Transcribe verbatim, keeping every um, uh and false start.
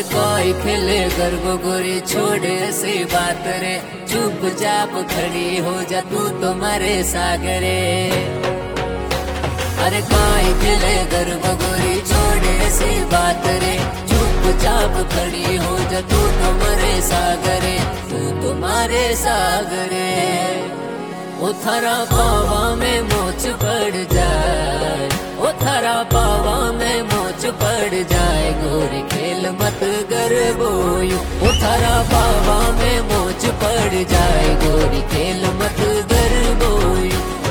अरे कोई खेले गर्भ गोरी छोड़े सी बात रे, चुपचाप खड़ी हो जा तू तुम्हारे सागरे। अरे कोई खेले गर्भ गोरी छोड़े सी बात रे, चुपचाप खड़ी हो जा तू तुम्हारे सागरे, तू तुम्हारे सागरे। ओ थारा पावा में मोच पड़ जाए, ओ थारा पावा में मोच पड़ जाए, गोरी खेल मत गरबोयू। ओ थारा पावा में मोच पड़ जाए, गोरी खेल मत गरबोयू।